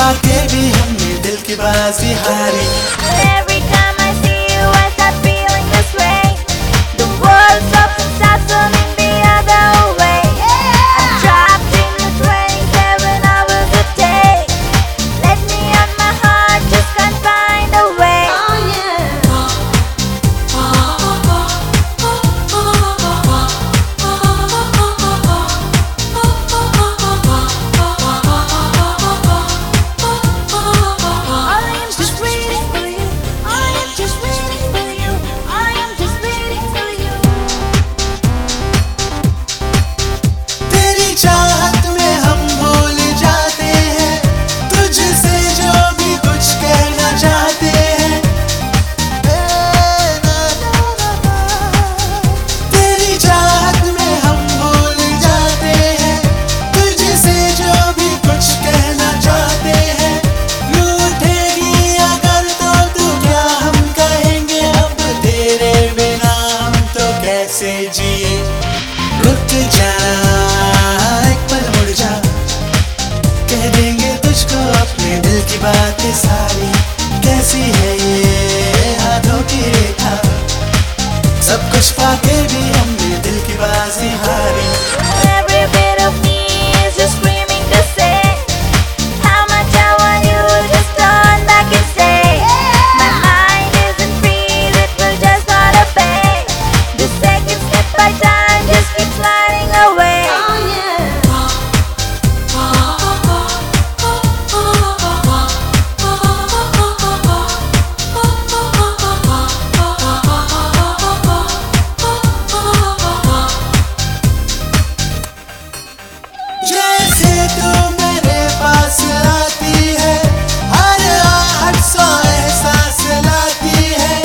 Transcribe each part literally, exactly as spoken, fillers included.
पाके भी हमने दिल की बाजी हारी। Every time I see you I start feeling this way. The world stops and starts turning the other way. I'm trapped in the twenty-seven hours a day. Let me on my heart, just can't find a way. जिए रुक जा, एक पल मुड़ जा, कह देंगे तुझको अपने दिल की बातें सारी। कैसी है ये हाथों की रेखा, सब कुछ पाके भी हमने दिल की बाजी हारी। Every bit of me is just screaming to say how much I want you, just turn back and say my mind isn't free, it will just not obey. The seconds slip by time, just keep sliding away. जैसे तू मेरे पास आती है, हर आहट सौ एहसास लाती है।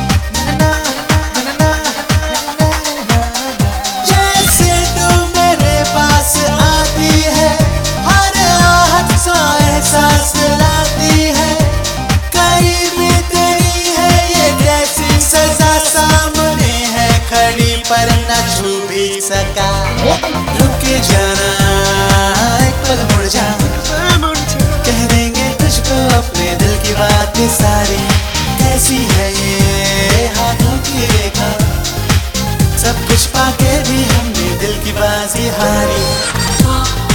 जैसे तू मेरे पास आती है, हर आहट सौ एहसास लाती है। करीब तेरी है ये कैसी सजा, सामने है खड़ी पर न छू भी सका। रुक जाना, एक पल मुड़ जा, कह देंगे तुझको अपने दिल की बातें सारी। कैसी है ये हाथों की रेखा, सब कुछ पाके भी हमने दिल की बाजी हारी।